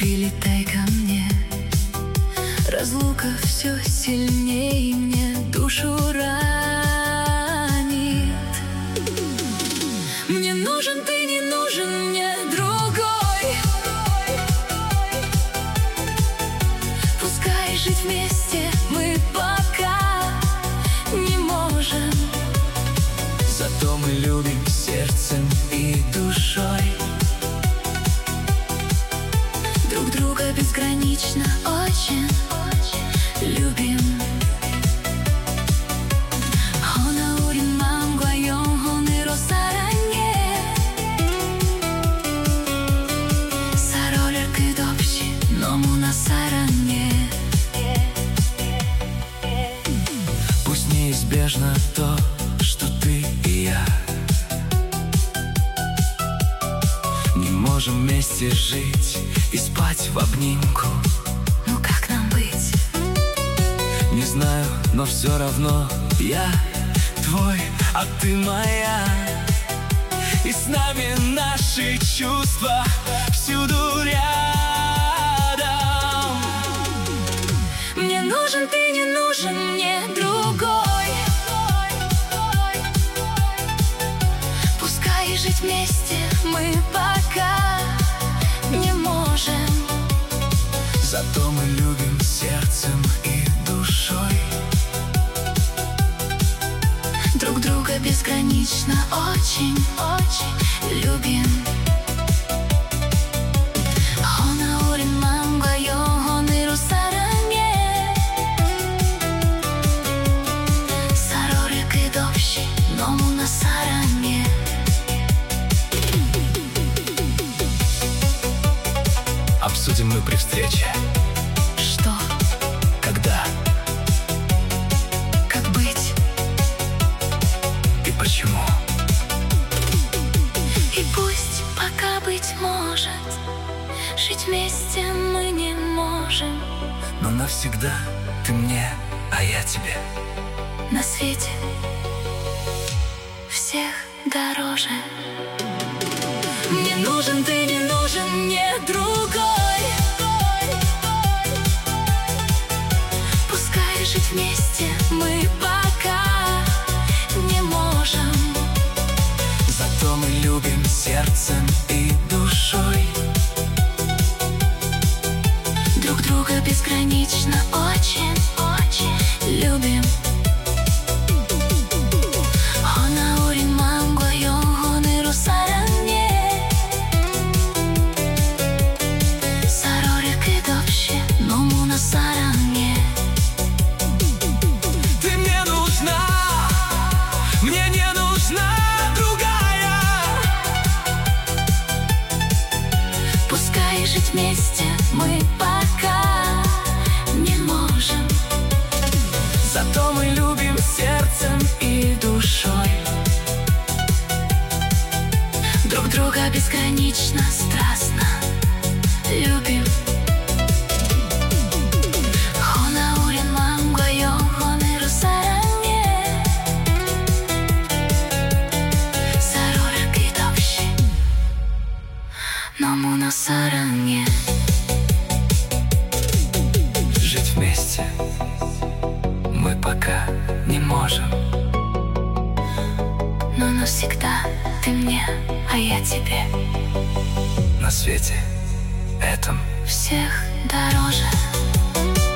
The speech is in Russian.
прилетай ко мне. Разлука все сильнее мне душу ранит. Мне нужен ты, не нужен мне другой. Пускай жить вместе мы пока не можем, зато мы любим сердцем и душой. Друг друга безгранично очень любим. Honaurin manguayon honero saranye. Saroler kydopsi ному на саране. Пусть неизбежно то, что ты и я не можем вместе жить и спать в обнимку. Ну как нам быть? Не знаю, но все равно я твой, а ты моя. И с нами наши чувства всюду рядом. Мне нужен ты, не нужен мне другой. Пускай жить вместе мы пока не можем, зато мы любим сердцем и душой. друг друга безгранично очень любим. Honaurin manguayon honero saranye. Saroler kydopsi ному на саране. Обсудим мы при встрече. Что? Когда? Как быть? И почему? И пусть пока, быть может, жить вместе мы не можем, Но навсегда ты мне, а я тебе. на свете всех дороже. Мне нужен ты, не нужен мне другой. Пускай жить вместе мы пока не можем, Зато мы любим сердцем и душой. друг друга безгранично очень любим. Honaurin manguayon honero saranye. Saroler kydopsi ному на саране. Ты мне нужна, мне не нужна другая. Пускай жить вместе мы пока не можем, Зато мы любим сердцем и душой. друг друга безгранично страстно любим. Honaurin manguayon honero saranye. Saroler kydopsi ному на саране. Жить вместе мы пока не можем, Но навсегда ты мне, а я тебе, на свете этом всех дороже.